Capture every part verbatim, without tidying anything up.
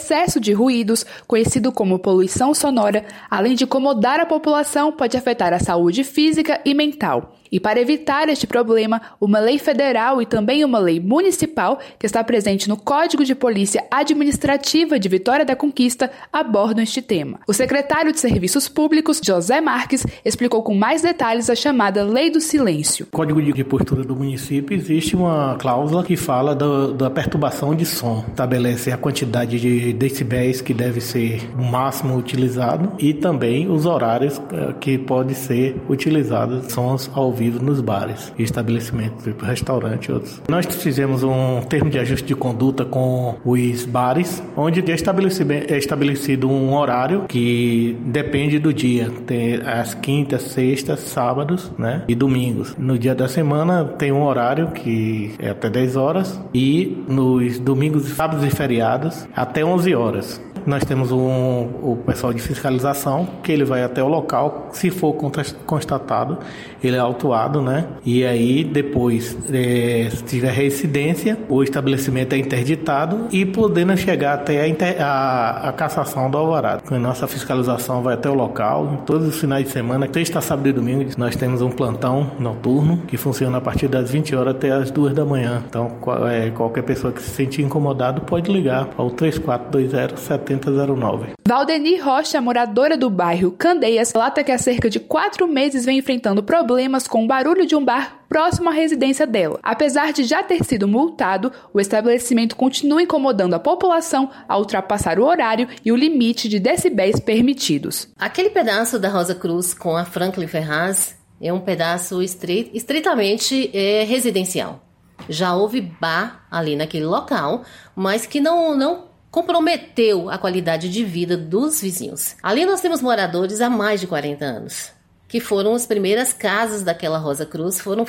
excesso de ruídos, conhecido como poluição sonora, além de incomodar a população, pode afetar a saúde física e mental. E para evitar este problema, uma lei federal e também uma lei municipal, que está presente no Código de Polícia Administrativa de Vitória da Conquista, abordam este tema. O secretário de Serviços Públicos, José Marques, explicou com mais detalhes a chamada Lei do Silêncio. No Código de Postura do município existe uma cláusula que fala do, da perturbação de som, estabelece a quantidade de decibéis que deve ser o máximo utilizado e também os horários que pode ser utilizados sons ao vivo nos bares e estabelecimentos, tipo restaurante e outros. Nós fizemos um termo de ajuste de conduta com os bares, onde é estabelecido um horário que depende do dia. Tem as quintas, sextas, sábados, né, e domingos. No dia da semana tem um horário que é até dez horas e nos domingos, sábados e feriados até onze horas. Nós temos um, o pessoal de fiscalização, que ele vai até o local, se for constatado, ele é autuado, né? E aí, depois, é, se tiver reincidência, o estabelecimento é interditado e podendo chegar até a, inter, a, a cassação do alvará. A nossa fiscalização vai até o local, em todos os finais de semana, sexta, sábado e domingo, nós temos um plantão noturno, que funciona a partir das vinte horas até as duas da manhã. Então, qual, é, qualquer pessoa que se sentir incomodado pode ligar ao três quatro dois zero, sete zero zero nove. Valdeni Rocha, moradora do bairro Candeias, relata que há cerca de quatro meses vem enfrentando problemas com o barulho de um bar próximo à residência dela. Apesar de já ter sido multado, o estabelecimento continua incomodando a população ao ultrapassar o horário e o limite de decibéis permitidos. Aquele pedaço da Rosa Cruz com a Franklin Ferraz é um pedaço estrit- estritamente é, residencial. Já houve bar ali naquele local, mas que não... não comprometeu a qualidade de vida dos vizinhos. Ali nós temos moradores há mais de quarenta anos, que foram as primeiras casas daquela Rosa Cruz, foram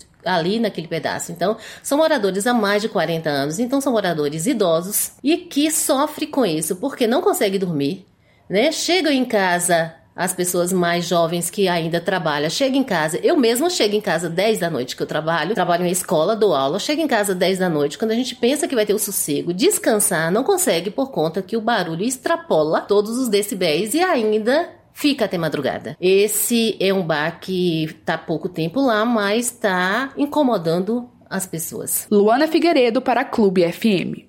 ali naquele pedaço. Então, são moradores há mais de quarenta anos, então são moradores idosos e que sofrem com isso, porque não conseguem dormir, né? Chegam em casa... As pessoas mais jovens que ainda trabalham, chegam em casa, eu mesma chego em casa dez da noite que eu trabalho, trabalho em escola, dou aula, chego em casa dez da noite, quando a gente pensa que vai ter o sossego, descansar, não consegue por conta que o barulho extrapola todos os decibéis e ainda fica até madrugada. Esse é um bar que está há pouco tempo lá, mas está incomodando as pessoas. Luana Figueiredo para a Clube F M.